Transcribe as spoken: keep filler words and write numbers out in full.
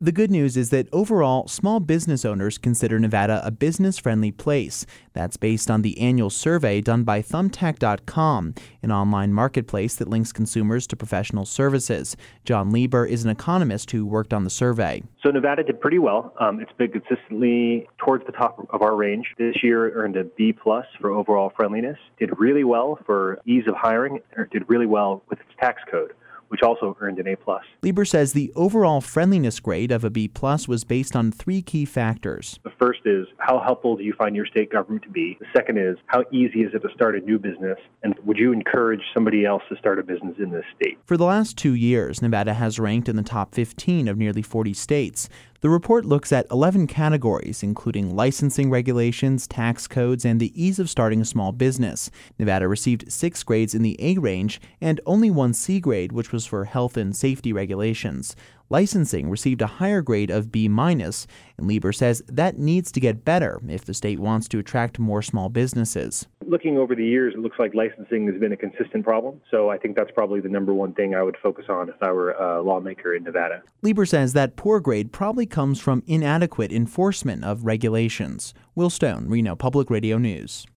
The good news is that overall, small business owners consider Nevada a business-friendly place. That's based on the annual survey done by Thumbtack dot com, an online marketplace that links consumers to professional services. John Lieber is an economist who worked on the survey. So Nevada did pretty well. Um, it's been consistently towards the top of our range. This year it earned a B plus for overall friendliness. Did really well for ease of hiring. Or did really well with its tax code, which also earned an A plus. Lieber says the overall friendliness grade of a B plus was based on three key factors. The first is, how helpful do you find your state government to be? The second is, how easy is it to start a new business? And would you encourage somebody else to start a business in this state? For the last two years, Nevada has ranked in the top fifteen of nearly forty states. The report looks at eleven categories, including licensing regulations, tax codes, and the ease of starting a small business. Nevada received six grades in the A range and only one C grade, which was for health and safety regulations. Licensing received a higher grade of B minus, and Lieber says that needs to get better if the state wants to attract more small businesses. Looking over the years, it looks like licensing has been a consistent problem, so I think that's probably the number one thing I would focus on if I were a lawmaker in Nevada. Lieber says that poor grade probably comes from inadequate enforcement of regulations. Will Stone, Reno Public Radio News.